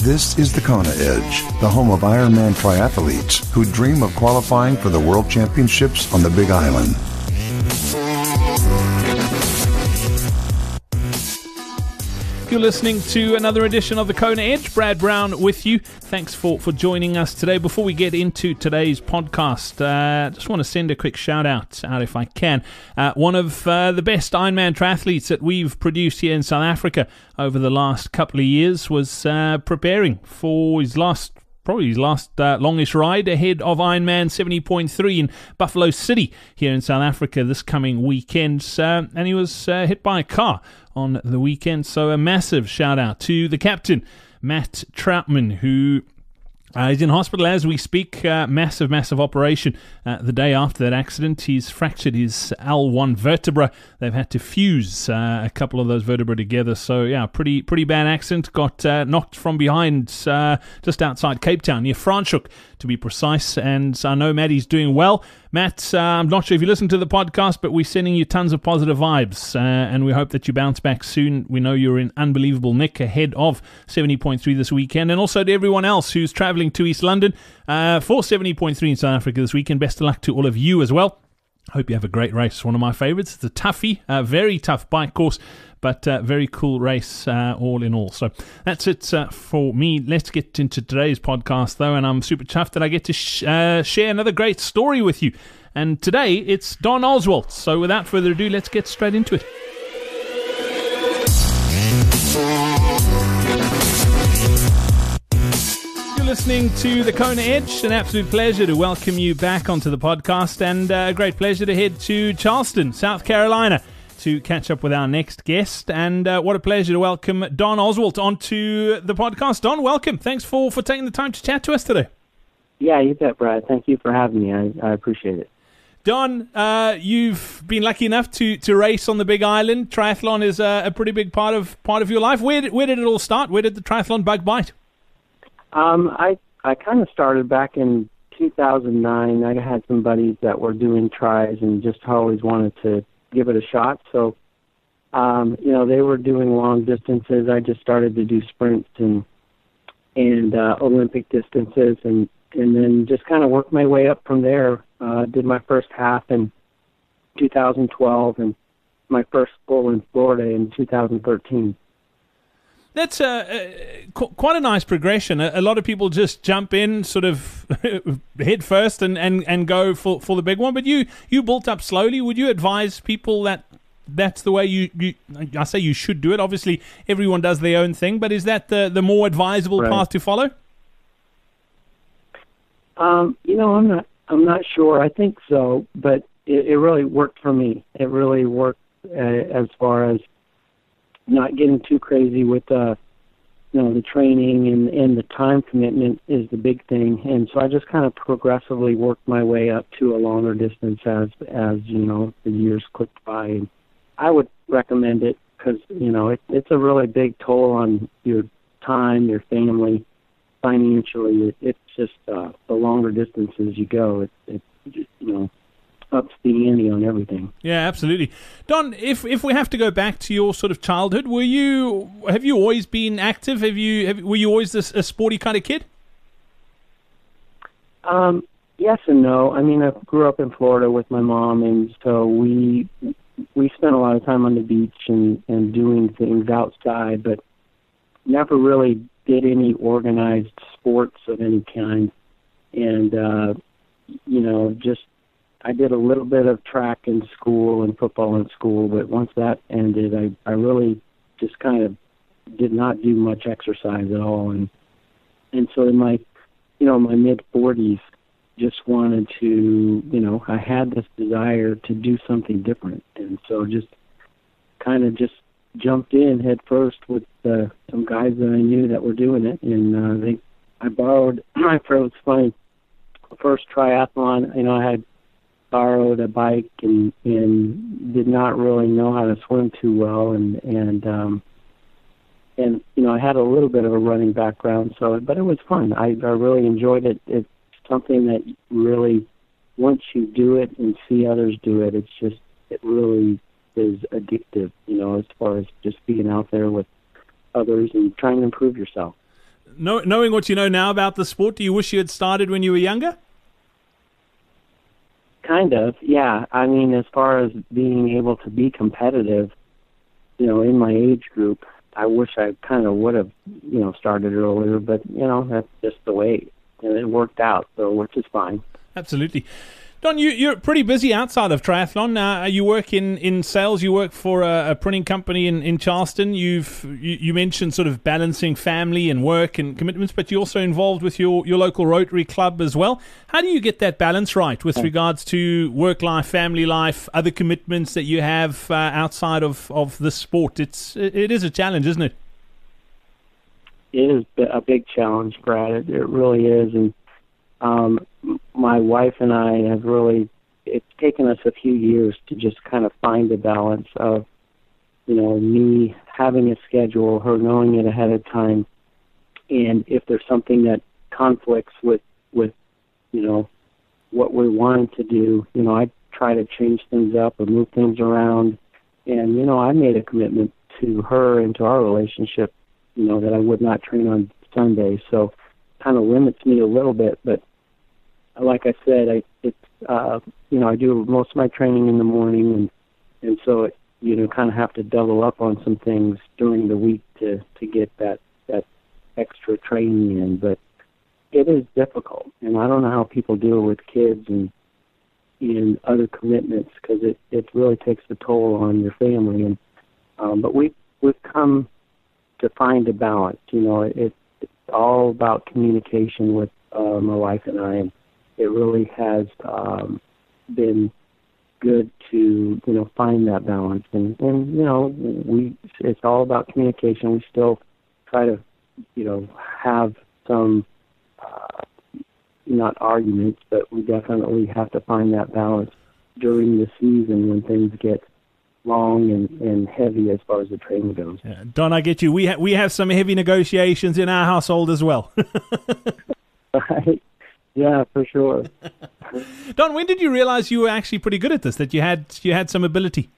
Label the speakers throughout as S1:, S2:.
S1: This is the Kona Edge, the home of Ironman triathletes who dream of qualifying for the World Championships on the Big Island.
S2: You're listening to another edition of the Kona Edge. Brad Brown with you. Thanks for joining us today. Before we get into today's podcast, just want to send a quick shout out if I can. One of the best Ironman triathletes that we've produced here in South Africa over the last couple of years was preparing for his last longish ride ahead of Ironman 70.3 in Buffalo City here in South Africa this coming weekend. And he was hit by a car on the weekend. So a massive shout out to the captain, Matt Troutman, who is in hospital as we speak. Massive operation. The day after that accident, he's fractured his L1 vertebra. They've had to fuse a couple of those vertebrae together. So yeah, pretty bad accident. Got knocked from behind just outside Cape Town, near Franschhoek to be precise. And I know Maddie's doing well. Matt, I'm not sure if you listen to the podcast, but we're sending you tons of positive vibes, and we hope that you bounce back soon. We know you're in unbelievable nick ahead of 70.3 this weekend, and also to everyone else who's travelling to East London for 70.3 in South Africa this weekend. Best of luck to all of you as well. Hope you have a great race. It's one of my favourites. It's a toughie, very tough bike course, but very cool race all in all. So that's it for me. Let's get into today's podcast, though, and I'm super chuffed that I get to share another great story with you. And today, it's Don Oswalt. So without further ado, let's get straight into it. Listening to the Kona Edge. An absolute pleasure to welcome you back onto the podcast, and a great pleasure to head to Charleston, South Carolina, to catch up with our next guest. And what a pleasure to welcome Don Oswalt onto the podcast. Don, welcome. Thanks for taking the time to chat to us today.
S3: Yeah, you bet, Brad. Thank you for having me. I appreciate it.
S2: Don, you've been lucky enough to race on the Big Island. Triathlon is a pretty big part of your life. Where did it all start? Where did the triathlon bug bite?
S3: I kind of started back in 2009. I had some buddies that were doing tries and just always wanted to give it a shot. So, they were doing long distances. I just started to do sprints and Olympic distances, and then just kind of worked my way up from there. Did my first half in 2012 and my first full in Florida in 2013.
S2: That's quite a nice progression. A lot of people just jump in sort of head first and go for the big one. But you built up slowly. Would you advise people that that's the way I say you should do it? Obviously, everyone does their own thing. But is that the more advisable path to follow?
S3: I'm not sure. I think so. But it really worked for me. It really worked as far as not getting too crazy with the training and the time commitment is the big thing. And so I just kind of progressively worked my way up to a longer distance as the years clicked by. And I would recommend it because, it's a really big toll on your time, your family, financially. It's just the longer distances you go, it ups the ante on everything.
S2: Yeah, absolutely. Don, if we have to go back to your sort of childhood, have you always been active? Were you always a sporty kind of kid?
S3: Yes and no. I mean, I grew up in Florida with my mom, and so we spent a lot of time on the beach and doing things outside, but never really did any organized sports of any kind. And, I did a little bit of track in school and football in school, but once that ended, I really just kind of did not do much exercise at all. And so in my mid-40s, just wanted to, I had this desire to do something different. And so just jumped in head first with some guys that I knew that were doing it. And I borrowed my first triathlon. I had borrowed a bike and did not really know how to swim too well, and I had a little bit of a running background, but it was fun. I really enjoyed it. It's something that really, once you do it and see others do it, it really is addictive, as far as just being out there with others and trying to improve yourself.
S2: Knowing what you know now about the sport, do you wish you had started when you were younger?
S3: Kind of, yeah. I mean, as far as being able to be competitive, in my age group, I wish I kind of would have, started earlier, but, that's just the way it worked out, so which is fine.
S2: Absolutely. Don, you're pretty busy outside of triathlon. You work in sales. You work for a printing company in Charleston. You mentioned sort of balancing family and work and commitments, but you're also involved with your local Rotary Club as well. How do you get that balance right with regards to work life, family life, other commitments that you have outside of the sport? It is a challenge, isn't it?
S3: It is a big challenge, Brad. It really is, and my wife and I have it's taken us a few years to just kind of find a balance of, me having a schedule, her knowing it ahead of time, and if there's something that conflicts with what we're wanting to do, I try to change things up or move things around, and, I made a commitment to her and to our relationship, that I would not train on Sundays, so kind of limits me a little bit, but like I said, I do most of my training in the morning, and so kind of have to double up on some things during the week to get that extra training in. But it is difficult, and I don't know how people deal with kids and other commitments, because it really takes a toll on your family. And but we've come to find a balance. It's all about communication with my wife and I. And it really has been good to, find that balance. And it's all about communication. We still try to, have some, not arguments, but we definitely have to find that balance during the season when things get long and heavy as far as the training goes.
S2: Yeah. Don, I get you. We have some heavy negotiations in our household as well.
S3: Right. Yeah, for sure.
S2: Don, when did you realize you were actually pretty good at this, that you had some ability?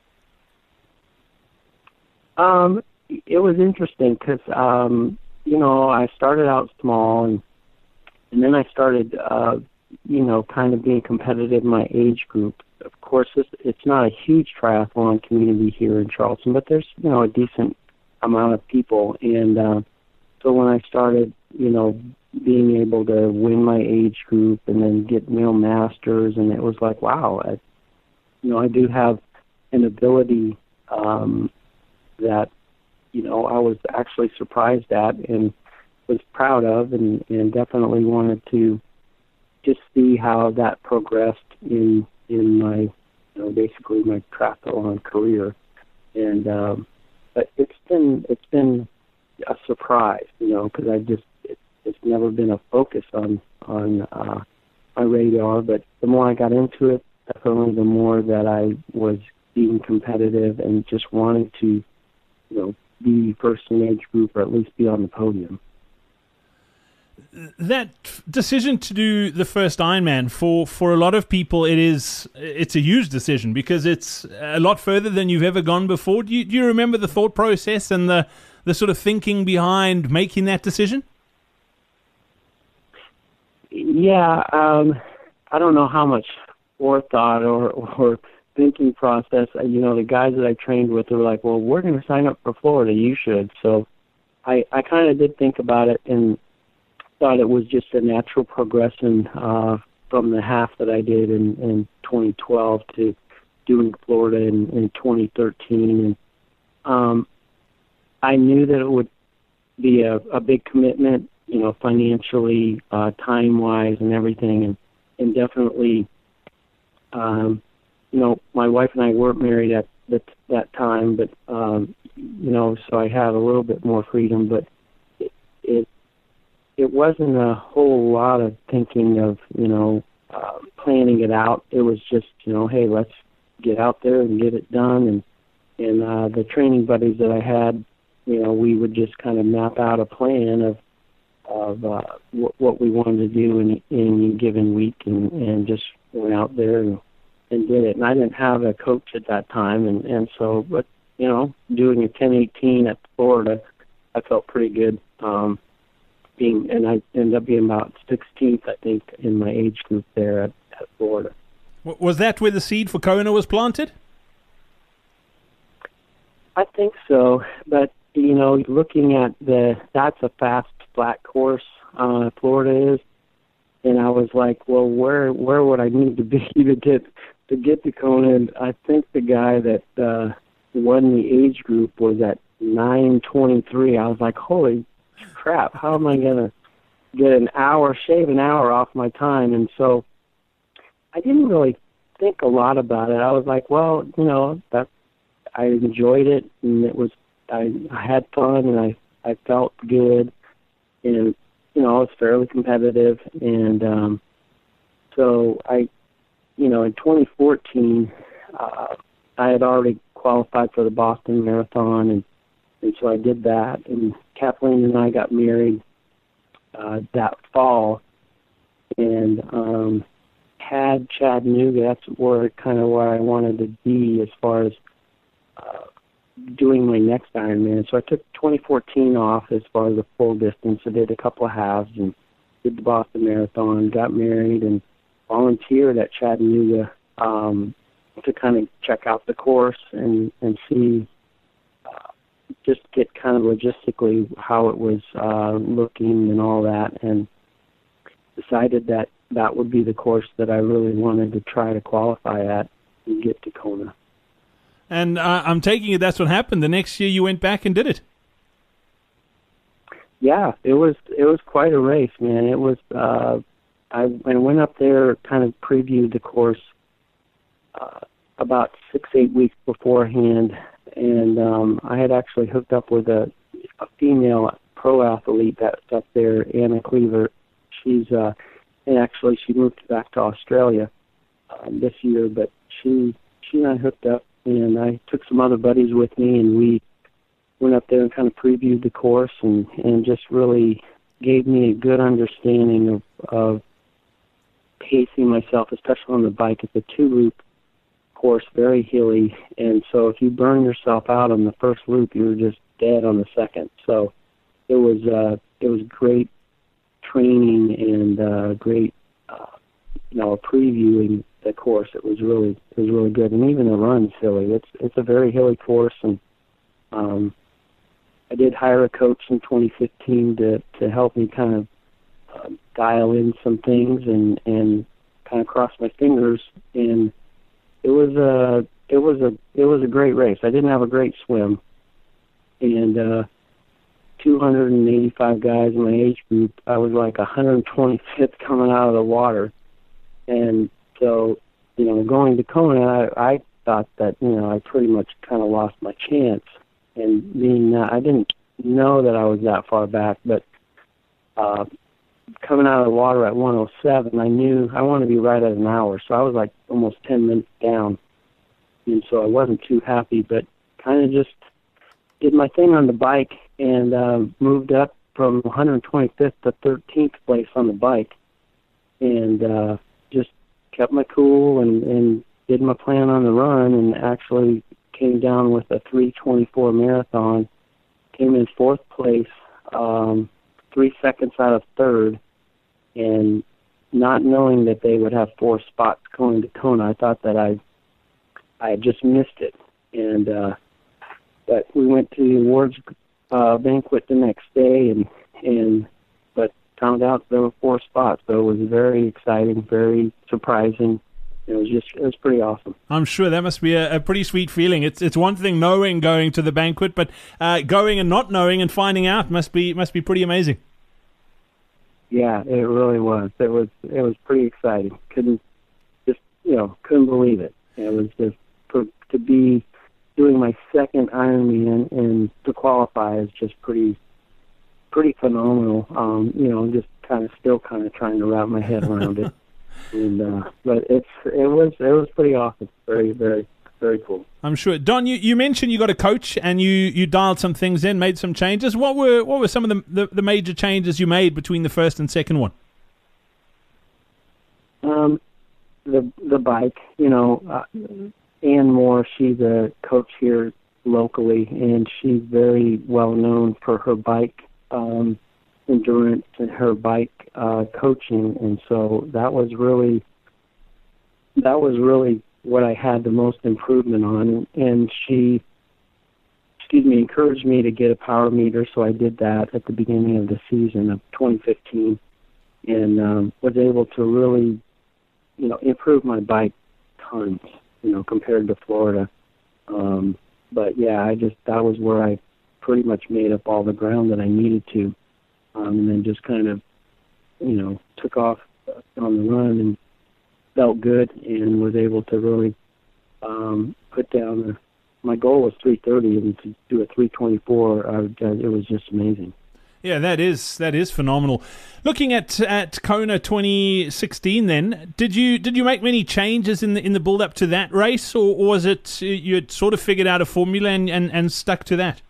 S3: It was interesting because, I started out small, and then I started, kind of being competitive in my age group. Of course, it's not a huge triathlon community here in Charleston, but there's, a decent amount of people. And so when I started, being able to win my age group and then get masters, and it was like, wow, I do have an ability that, I was actually surprised at and was proud of, and definitely wanted to just see how that progressed in my, basically my triathlon career. And but it's been a surprise, because it's never been a focus on my radar. But the more I got into it, definitely the more that I was being competitive and just wanted to, be first in age group, or at least be on the podium.
S2: That decision to do the first Ironman, for a lot of people, it's a huge decision, because it's a lot further than you've ever gone before. Do you remember the thought process and the sort of thinking behind making that decision?
S3: Yeah, I don't know how much forethought or thinking process. The guys that I trained with were like, well, we're going to sign up for Florida, you should. So I kind of did think about it and thought it was just a natural progression from the half that I did in 2012 to doing Florida in 2013. And I knew that it would be a big commitment, financially, time-wise and everything. And definitely, my wife and I weren't married at that time, but, so I had a little bit more freedom. But it wasn't a whole lot of thinking of, planning it out. It was just, hey, let's get out there and get it done. And the training buddies that I had, we would just kind of map out a plan of what we wanted to do in a given week, and just went out there and did it. And I didn't have a coach at that time, and so, but, doing a 10:18 at Florida, I felt pretty good. and I ended up being about 16th, I think, in my age group there at Florida.
S2: Was that where the seed for Kona was planted?
S3: I think so, but looking at that's a fast flat course, Florida is, and I was like, well, where would I need to be to get to Kona? And I think the guy that won the age group was at 9:23. I was like, holy crap! How am I gonna get shave an hour off my time? And so I didn't really think a lot about it. I was like, well, that I enjoyed it, and I had fun, and I felt good, and it was fairly competitive, and so in 2014, I had already qualified for the Boston Marathon, and so I did that, and Kathleen and I got married that fall, and had Chattanooga. That's where I wanted to be as far as doing my next Ironman. So I took 2014 off as far as the full distance. I did a couple of halves and did the Boston Marathon, got married, and volunteered at Chattanooga to kind of check out the course and see, just get kind of logistically how it was looking and all that, and decided that would be the course that I really wanted to try to qualify at and get to Kona.
S2: And I'm taking it that's what happened. The next year you went back and did it. Yeah,
S3: it was quite a race, man. It was I went up there, kind of previewed the course about 6-8 weeks beforehand, and I had actually hooked up with a female pro athlete that's up there, Anna Cleaver. She's and actually she moved back to Australia this year, but she and I hooked up, and I took some other buddies with me, and we went up there and kind of previewed the course, and just really gave me a good understanding of pacing myself, especially on the bike. It's a 2-loop course, very hilly, and so if you burn yourself out on the first loop, you're just dead on the second. So it was great training and great previewing the course. It was really good, and even the run's hilly. It's a very hilly course, and I did hire a coach in 2015 to help me kind of dial in some things and kind of cross my fingers. And it was a great race. I didn't have a great swim, and 285 guys in my age group, I was like 125th coming out of the water. And so, going to Kona, I thought that, I pretty much kind of lost my chance. And I didn't know that I was that far back, but coming out of the water at 107, I knew I wanted to be right at an hour. So I was like almost 10 minutes down. And so I wasn't too happy, but kind of just did my thing on the bike and moved up from 125th to 13th place on the bike, and just kept my cool and did my plan on the run, and actually came down with a 3:24 marathon, came in 4th place, 3 seconds out of 3rd, and not knowing that they would have 4 spots going to Kona, I thought that I had just missed it. And but we went to the awards banquet the next day, but found out there were 4 spots. So it was very exciting, very surprising. It was pretty awesome.
S2: I'm sure that must be a pretty sweet feeling. It's one thing knowing going to the banquet, but going and not knowing and finding out must be pretty amazing.
S3: Yeah, it really was. It was pretty exciting. Couldn't believe it. It was just to be doing my second Ironman and to qualify is just pretty phenomenal. Just still trying to wrap my head around it. And but it was pretty awesome. Very, very, very cool.
S2: I'm sure. Don, you mentioned you got a coach and you dialed some things in, made some changes. What were some of the major changes you made between the first and second one?
S3: The bike, Ann Moore, she's a coach here locally, and she's very well known for her bike. And endurance and her bike coaching, and so that was really what I had the most improvement on. And she, encouraged me to get a power meter, so I did that at the beginning of the season of 2015, and was able to really, improve my bike tons, compared to Florida. But yeah, that was where I pretty much made up all the ground that I needed to, and then just kind of, took off on the run and felt good and was able to really put down my goal was 3:30, and to do a 3:24, it was just amazing.
S2: Yeah, that is phenomenal. Looking at Kona 2016, then did you make many changes in the build up to that race, or was it you had sort of figured out a formula and stuck to that?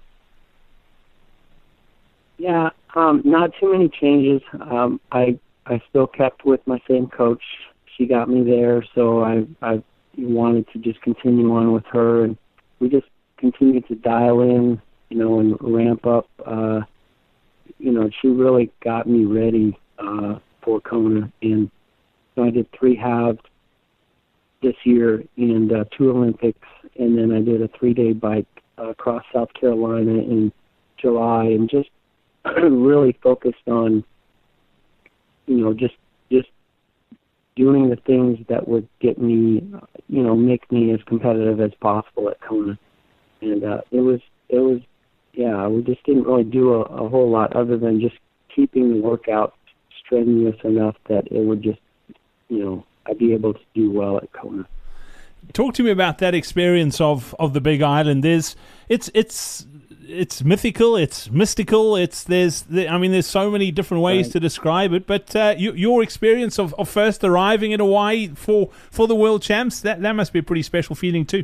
S3: Yeah, not too many changes. I still kept with my same coach. She got me there, so I wanted to just continue on with her, and we just continued to dial in, and ramp up. She really got me ready for Kona, and so I did 3 halves this year and 2 Olympics, and then I did a 3-day bike across South Carolina in July, and just really focused on, just doing the things that would get me, make me as competitive as possible at Kona. And it was, we just didn't really do a whole lot other than just keeping the workout strenuous enough that it would just, I'd be able to do well at Kona.
S2: Talk to me about that experience of the Big Island. It's mythical, it's mystical. There's so many different ways to describe it. But your experience of first arriving in Hawaii for the World Champs, that must be a pretty special feeling too.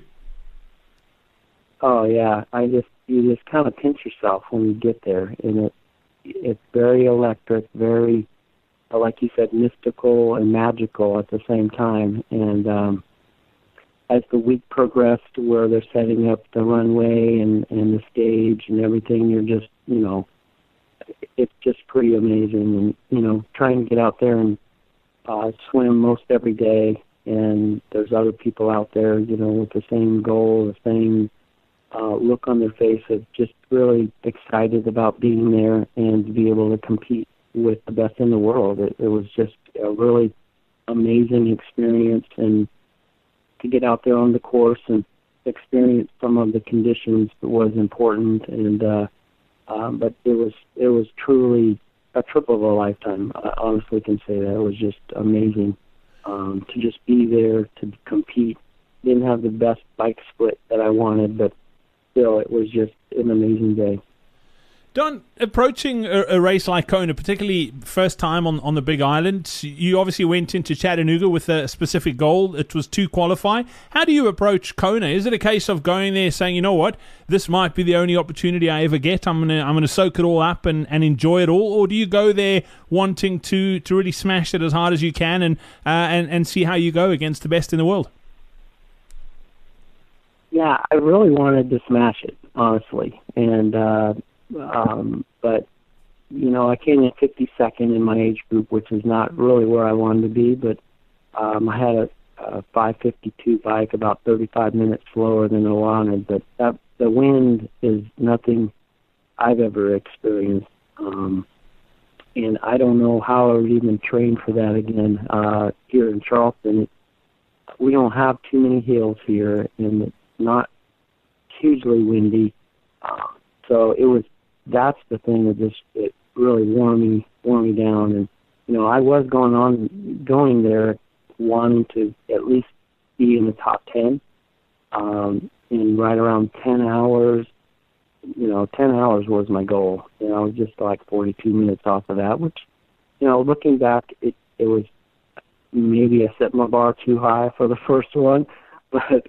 S3: Oh yeah, you just kind of pinch yourself when you get there, and it's very electric, very, like you said, mystical and magical at the same time. And as the week progressed, where they're setting up the runway and the stage and everything, you're just, it's just pretty amazing. And, trying to get out there and swim most every day, and there's other people out there, with the same goal, the same look on their face of just really excited about being there and to be able to compete with the best in the world. It was just a really amazing experience, and to get out there on the course and experience some of the conditions was important. And but it was truly a trip of a lifetime. I honestly can say that. It was just amazing to just be there, to compete. Didn't have the best bike split that I wanted, but still, it was just an amazing day.
S2: Don, approaching a race like Kona, particularly first time on the Big Island, you obviously went into Chattanooga with a specific goal. It was to qualify. How do you approach Kona? Is it a case of going there saying, you know what, this might be the only opportunity I ever get. I'm gonna soak it all up and enjoy it all, or do you go there wanting to really smash it as hard as you can and see how you go against the best in the world?
S3: Yeah, I really wanted to smash it, honestly, and but I came in 52nd in my age group, which is not really where I wanted to be. But I had a 5:52 bike, about 35 minutes slower than I wanted. But the wind is nothing I've ever experienced, and I don't know how I would even train for that again. Here in Charleston, we don't have too many hills here, and it's not hugely windy. So that's the thing that it really wore me down. And, I was going there wanting to at least be in the top 10, in right around 10 hours. 10 hours was my goal. I was just like 42 minutes off of that, which, looking back, it was maybe I set my bar too high for the first one, but,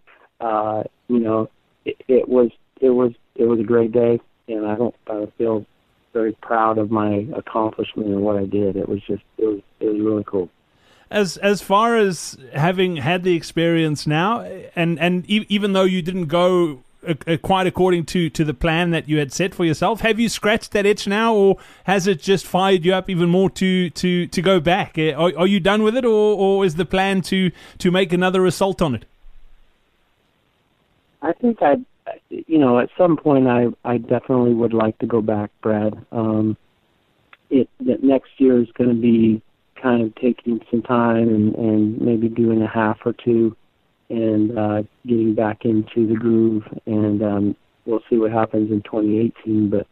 S3: it was a great day, and I feel very proud of my accomplishment and what I did. It was really cool.
S2: As far as having had the experience now, and even though you didn't go quite according to the plan that you had set for yourself. Have you scratched that itch now, or has it just fired you up even more to go back? Are you done with it, or is the plan to make another assault on it?
S3: I think at some point I definitely would like to go back, Brad. That next year is going to be kind of taking some time and maybe doing a half or two and getting back into the groove, and we'll see what happens in 2018. But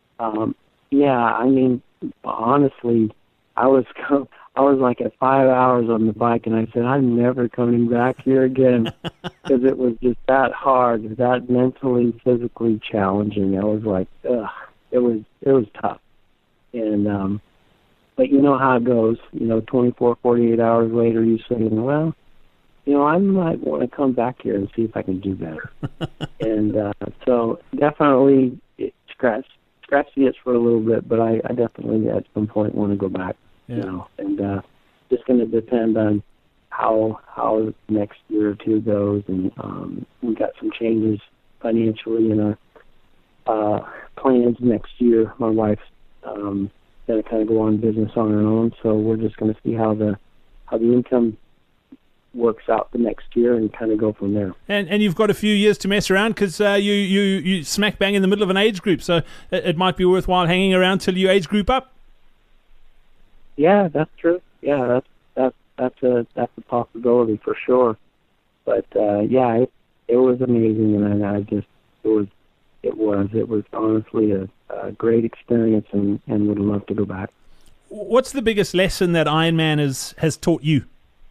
S3: I mean, honestly, I was like at 5 hours on the bike, and I said, I'm never coming back here again, because it was just that hard, that mentally, physically challenging. I was like, ugh, it was tough. And but you know how it goes. 24, 48 hours later, you say, well, I might want to come back here and see if I can do better. And so definitely scratch the itch for a little bit, but I definitely at some point want to go back.
S2: Yeah.
S3: And just going to depend on how the next year or two goes, and we got some changes financially in our plans next year. My wife's going to kind of go on business on her own, so we're just going to see how the income works out the next year and kind of go from there.
S2: And you've got a few years to mess around, because you smack bang in the middle of an age group, so it might be worthwhile hanging around till you age group up.
S3: Yeah, that's true. Yeah, that's a possibility for sure. But it was amazing, and it was honestly a great experience, and would love to go back.
S2: What's the biggest lesson that Ironman has taught you?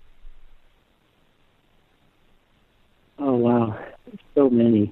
S3: Oh wow, so many.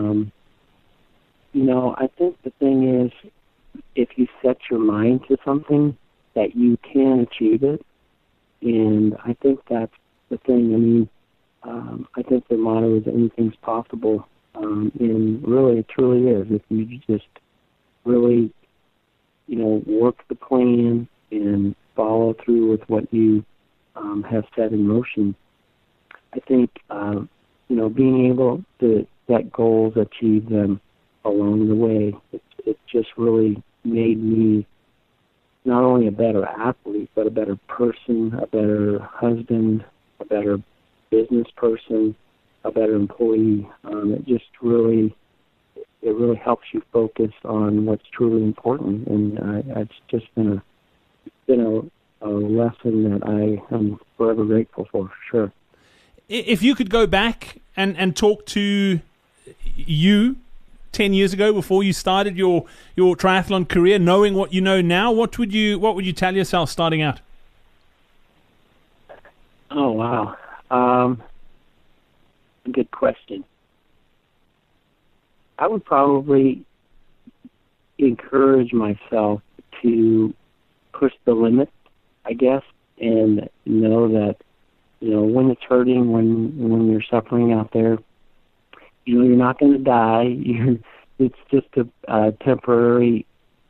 S3: I think the thing is, if you set your mind to something, that you can achieve it. And I think that's the thing. I mean, I think the motto is anything's possible. And really, it truly is. If you just really, work the plan and follow through with what you have set in motion, I think, being able to set goals, achieve them along the way, it just really made me not only a better athlete, but a better person, a better husband, a better business person, a better employee. It really helps you focus on what's truly important, and it's just been a lesson that I am forever grateful for sure.
S2: If you could go back and talk to you 10 years ago, before you started your triathlon career, knowing what you know now, what would you tell yourself starting out?
S3: Oh wow, good question. I would probably encourage myself to push the limit, I guess, and know that when it's hurting, when you're suffering out there, you're not going to die. It's just a temporary,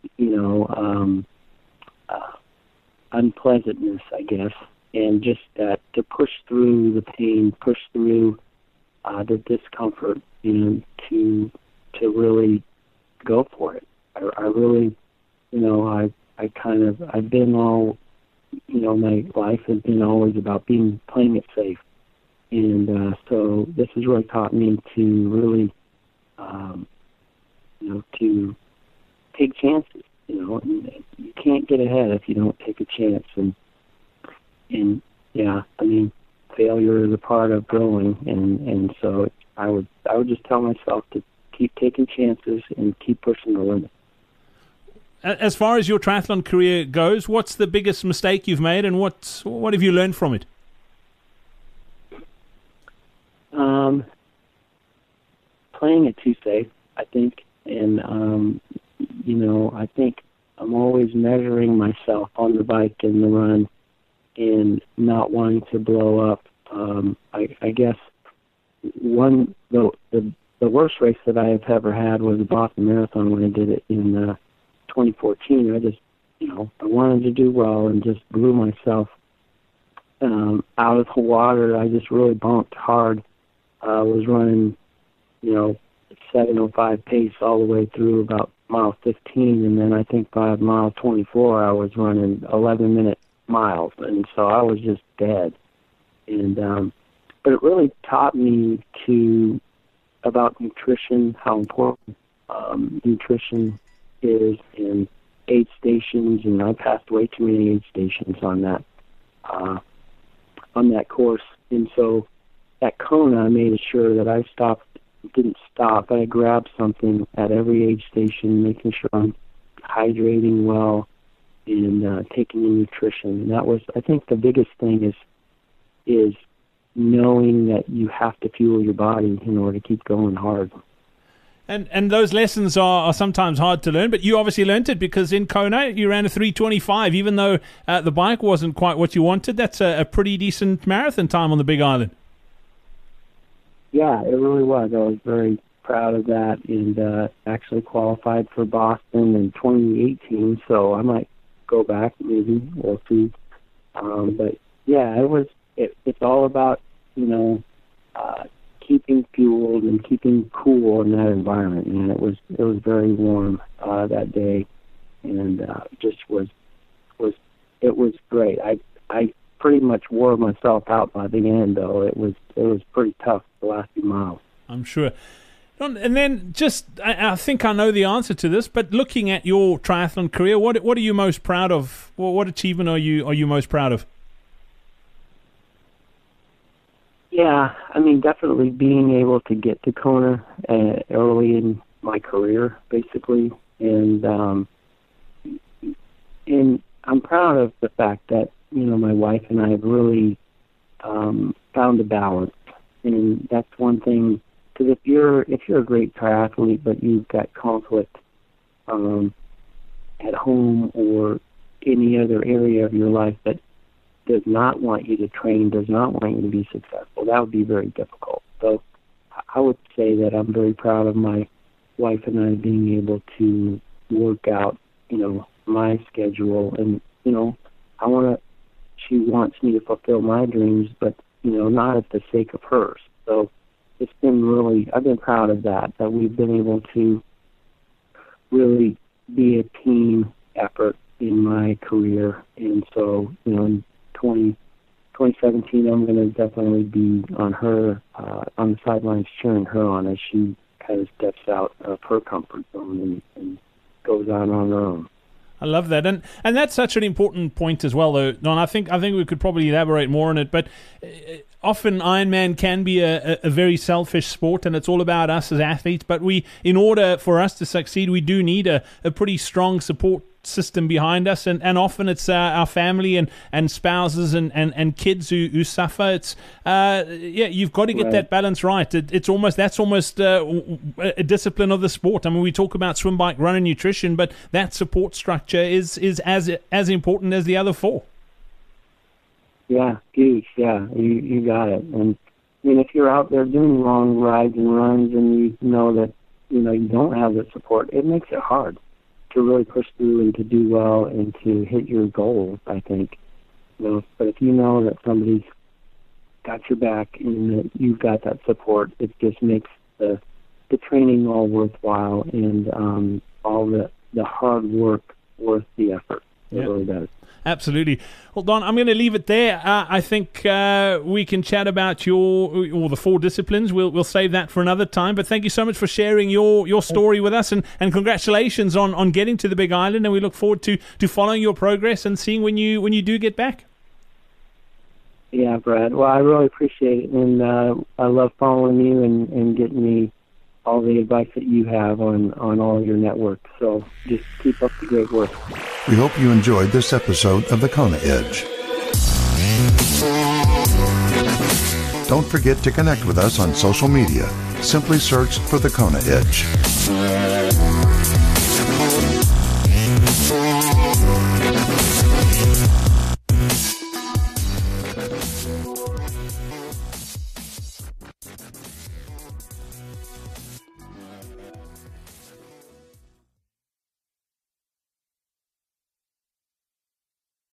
S3: unpleasantness, I guess, and just to push through the pain, push through the discomfort, to really go for it. I really, I've been all, my life has been always about playing it safe. And so this has really taught me to really, to take chances. And you can't get ahead if you don't take a chance. And failure is a part of growing. And so I would just tell myself to keep taking chances and keep pushing the limit.
S2: As far as your triathlon career goes, what's the biggest mistake you've made, and what have you learned from it?
S3: Playing it too safe, I think, and I think I'm always measuring myself on the bike and the run, and not wanting to blow up. I guess the worst race that I have ever had was the Boston Marathon when I did it in 2014. I just I wanted to do well and just blew myself out of the water. I just really bumped hard. I was running, 7:05 pace all the way through about mile 15, and then I think by mile 24 I was running 11-minute miles, and so I was just dead. And but it really taught me about nutrition, how important nutrition is in aid stations, and I passed way too many aid stations on that course. And so at Kona, I made sure that I didn't stop. I grabbed something at every aid station, making sure I'm hydrating well and taking in nutrition. And that was, I think, the biggest thing is knowing that you have to fuel your body in order to keep going hard.
S2: And those lessons are sometimes hard to learn, but you obviously learned it, because in Kona you ran a 3:25, even though the bike wasn't quite what you wanted. That's a pretty decent marathon time on the Big Island.
S3: Yeah, it really was. I was very proud of that, and actually qualified for Boston in 2018, so I might go back maybe or two. But yeah, it's all about, keeping fueled and keeping cool in that environment. And it was very warm that day, and it was great. I pretty much wore myself out by the end, though. It was pretty tough the last few miles.
S2: I'm sure. And then I think I know the answer to this, but looking at your triathlon career, what are you most proud of? What achievement are you most proud of?
S3: Yeah, I mean, definitely being able to get to Kona early in my career, basically, and I'm proud of the fact that my wife and I have really found a balance, and that's one thing. Because if you're a great triathlete, but you've got conflict at home or any other area of your life that does not want you to train, does not want you to be successful, that would be very difficult. So I would say that I'm very proud of my wife and I being able to work out, my schedule, and she wants me to fulfill my dreams, but not at the sake of hers. So it's been I've been proud of that we've been able to really be a team effort in my career. And so, in 2017, I'm going to definitely be on her, on the sidelines cheering her on as she kind of steps out of her comfort zone and goes on her own.
S2: I love that, and that's such an important point as well, though. Don, I think we could probably elaborate more on it, but often Ironman can be a very selfish sport, and it's all about us as athletes. But in order for us to succeed, we do need a pretty strong support system behind us, and often it's our family and spouses and kids who suffer. It's you've got to get that balance right. That's almost a discipline of the sport. I mean, we talk about swim, bike, run, and nutrition, but that support structure is as important as the other four.
S3: Yeah, huge. Yeah, you got it. And I mean, if you're out there doing long rides and runs, and you know that you don't have the support, it makes it hard to really push through and to do well and to hit your goals, I think. But if you know that somebody's got your back and that you've got that support, it just makes the training all worthwhile, and all the hard work worth the effort. It really does.
S2: Absolutely. Well, Don, I'm going to leave it there. I think we can chat about the four disciplines. We'll save that for another time. But thank you so much for sharing your story with us, and congratulations on getting to the Big Island. And we look forward to following your progress and seeing when you do get back.
S3: Yeah, Brad. Well, I really appreciate it, and I love following you and getting me all the advice that you have on all your networks. So just keep up the great work.
S1: We hope you enjoyed this episode of The Kona Edge. Don't forget to connect with us on social media. Simply search for The Kona Edge.